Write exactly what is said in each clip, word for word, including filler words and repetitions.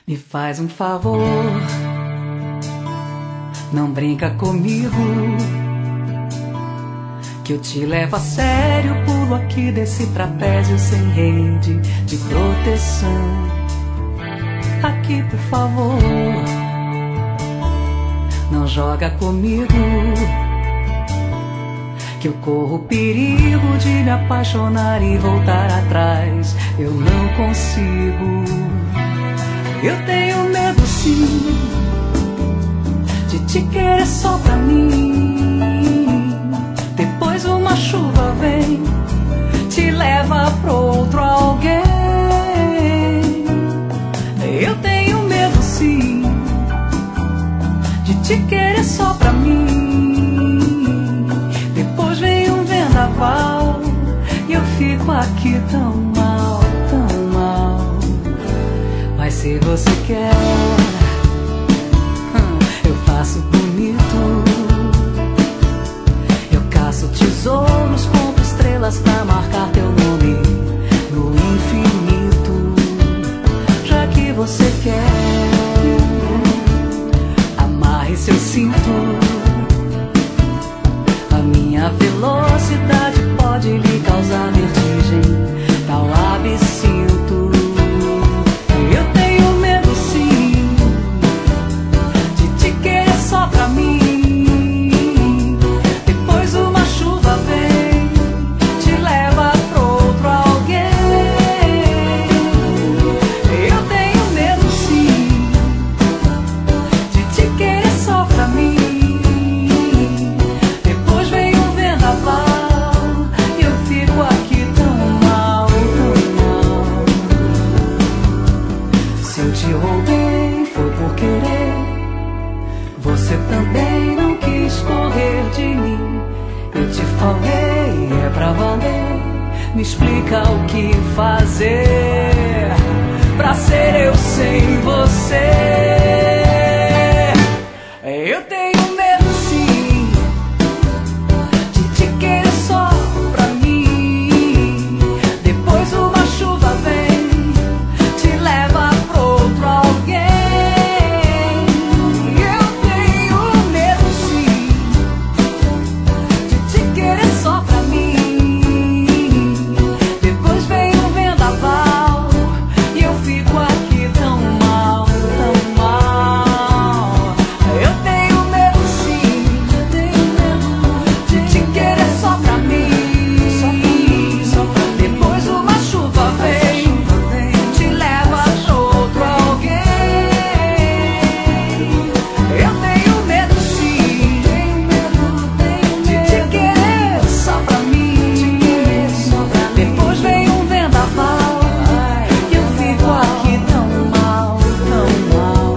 Me faz um favor, não brinca comigo, que eu te levo a sério. Pulo aqui desse trapézio sem rede de proteção. Aqui, por favor, não joga comigo, que eu corro perigo de me apaixonar e voltar atrás. Eu não consigo. Eu tenho medo sim de te querer só pra mim. Depois uma chuva vem, te leva pro outro alguém. Eu tenho medo sim de te querer só pra mim. Depois vem um vendaval e eu fico aqui tão mal, tão mal. Mas se você quer, eu faço bonito. Eu caço tesouros, compro estrelas pra marcar teu nome no infinito. Já que você quer, amarre seu cinto. A minha velocidade pode lhe causar vertigem, tal absinto. Eu tenho medo sim de te querer só pra mim. Depois uma chuva vem, te leva pro outro alguém. Eu tenho medo sim de te querer só pra mim. Depois vem um vendaval e eu fico aqui tão mal, tão mal. Se eu te roubei foi por querer, você também não quis correr de mim. Eu te falei, é pra valer. Me explica o que fazer pra ser eu sem você. Eu tenho medo sim de te querer só pra mim. Depois uma chuva vem, te leva pro outro alguém. Eu tenho medo sim de te querer só pra mim. Depois vem um vendaval e eu fico aqui tão mal, tão mal. Eu tenho medo sim de te querer só pra mim. Depois uma chuva vem, te leva pro outro alguém. Eu tenho medo sim de te querer só pra mim. Depois vem um vendaval e eu fico aqui tão mal, tão mal.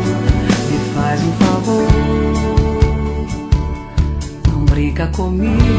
Me faz um favor, não brinca comigo,